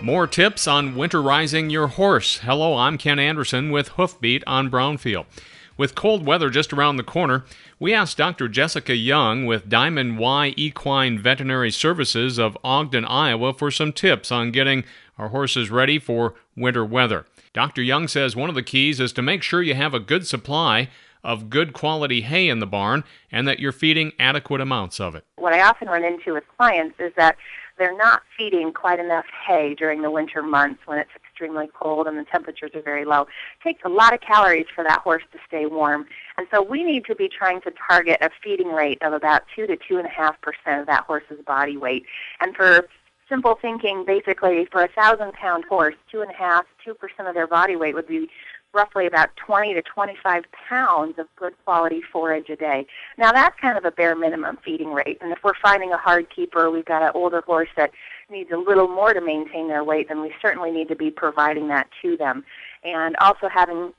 More tips on winterizing your horse. Hello, I'm Ken Anderson with Hoofbeat on Brownfield. With cold weather just around the corner, we asked Dr. Jessica Young with Diamond Y Equine Veterinary Services of Ogden, Iowa, for some tips on getting our horses ready for winter weather. Dr. Young says one of the keys is to make sure you have a good supply of good quality hay in the barn and that you're feeding adequate amounts of it. What I often run into with clients is that they're not feeding quite enough hay during the winter months when it's extremely cold and the temperatures are very low. It takes a lot of calories for that horse to stay warm. And so we need to be trying to target a feeding rate of about 2 to 2.5% of that horse's body weight. And for simple thinking, basically for a 1,000-pound horse, 2% of their body weight would be roughly about 20 to 25 pounds of good quality forage a day. Now that's kind of a bare minimum feeding rate. And if we're finding a hard keeper, we've got an older horse that needs a little more to maintain their weight, then we certainly need to be providing that to them. And also having,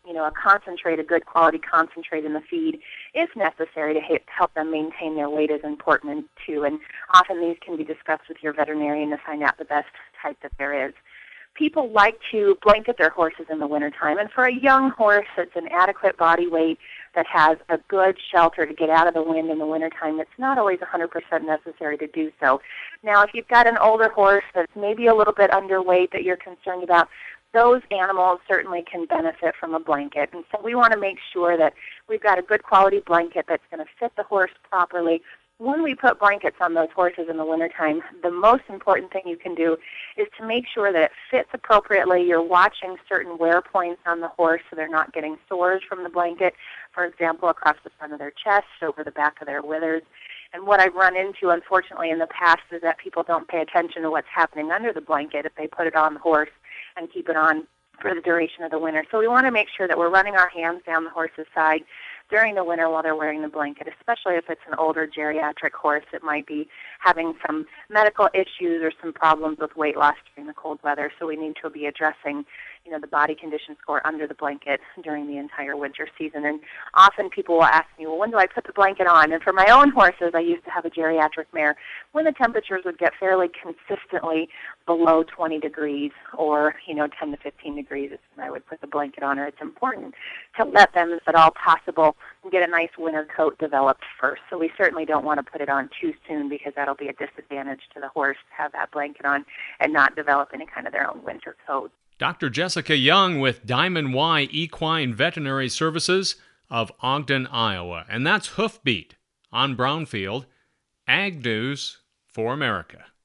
a good quality concentrate in the feed, if necessary, to help them maintain their weight is important too. And often these can be discussed with your veterinarian to find out the best type that there is. People like to blanket their horses in the wintertime, and for a young horse that's an adequate body weight that has a good shelter to get out of the wind in the wintertime, it's not always 100% necessary to do so. Now, if you've got an older horse that's maybe a little bit underweight that you're concerned about, those animals certainly can benefit from a blanket. And so we want to make sure that we've got a good quality blanket that's going to fit the horse properly. When we put blankets on those horses in the wintertime, the most important thing you can do is to make sure that it fits appropriately. You're watching certain wear points on the horse so they're not getting sores from the blanket, for example, across the front of their chest, over the back of their withers. And what I've run into, unfortunately, in the past is that people don't pay attention to what's happening under the blanket if they put it on the horse and keep it on for the duration of the winter. So we want to make sure that we're running our hands down the horse's side during the winter while they're wearing the blanket, especially if it's an older geriatric horse that might be having some medical issues or some problems with weight loss during the cold weather. So we need to be addressing, the body condition score under the blanket during the entire winter season. And often people will ask me, well, when do I put the blanket on? And for my own horses, I used to have a geriatric mare, when the temperatures would get fairly consistently below 20 degrees or, 10 to 15 degrees is when I would put the blanket on her. It's important to let them, if at all possible, get a nice winter coat developed first. So we certainly don't want to put it on too soon because that'll be a disadvantage to the horse to have that blanket on and not develop any kind of their own winter coat. Dr. Jessica Young with Diamond Y Equine Veterinary Services of Ogden, Iowa. And that's Hoofbeat on Brownfield, Ag News for America.